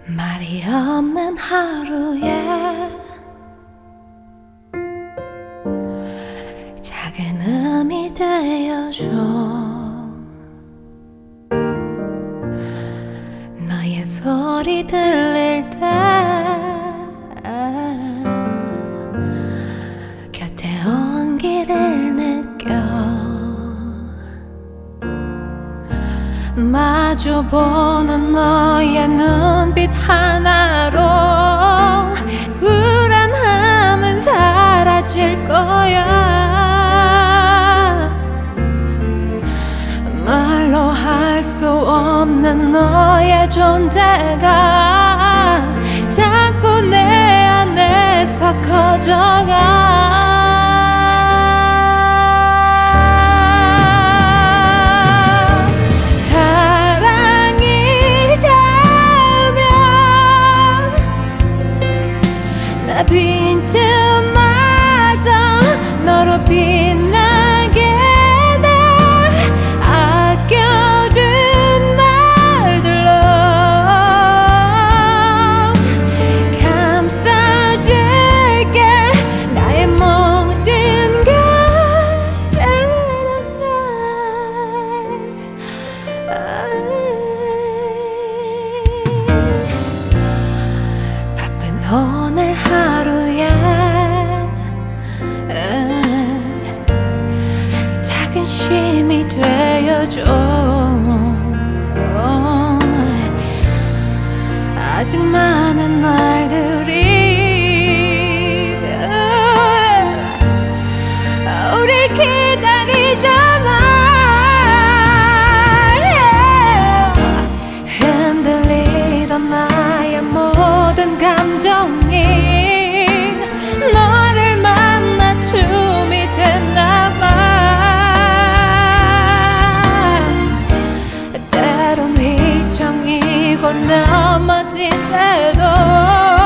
말이 없는 하루에 작은 음이 되어줘. 너의 소리 들릴 때 곁에 온기를 느껴. 마주보는 너의 눈빛 하나로 불안함은 사라질 거야. 말로 할 수 없는 너의 존재가 자꾸 내 안에서 커져가. 빈틈마저 너로 빛나게 돼. 아껴둔 말들로 감싸줄게. 나의 모든 것을 바쁜 오늘 하루에 작은 쉼이 되어줘. 아직 많은 날들이 우릴 기다리잖아. 흔들리던 나의 모든 감정이 너를 만나 춤이 됐나봐. 때론 휘청이고 넘어질 때도